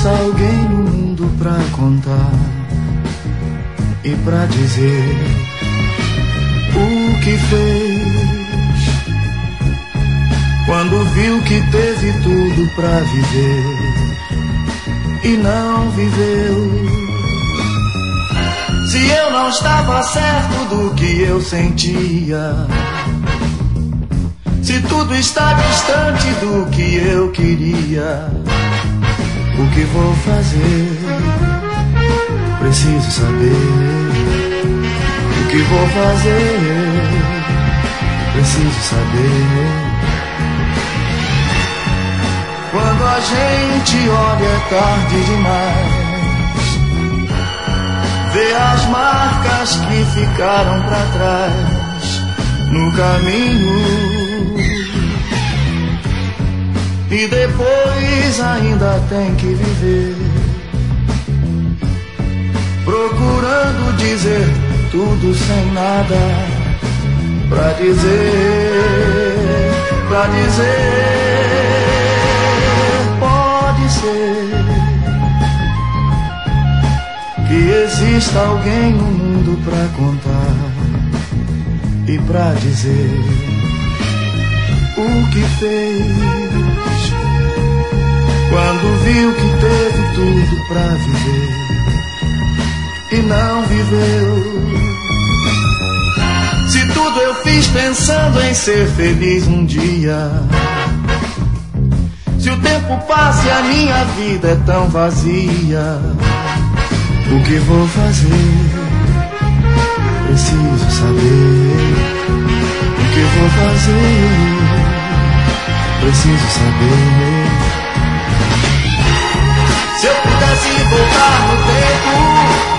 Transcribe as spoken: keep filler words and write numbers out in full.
exista alguém no mundo pra contar e pra dizer o que fez quando viu que teve tudo pra viver e não viveu. Se eu não estava certo do que eu sentia, se tudo está distante do que eu queria, o que vou fazer? Preciso saber. O que vou fazer? Preciso saber. Quando a gente olha é tarde demais, vê as marcas que ficaram pra trás no caminho, e depois ainda tem que viver, procurando dizer tudo sem nada pra dizer, pra dizer. Pode ser que exista alguém no mundo pra contar e pra dizer o que fez quando viu que teve tudo pra viver e não viveu. Se tudo eu fiz pensando em ser feliz um dia, se o tempo passa e a minha vida é tão vazia, o que vou fazer? Preciso saber. O que vou fazer? Preciso saber. Se eu pudesse voltar no tempo,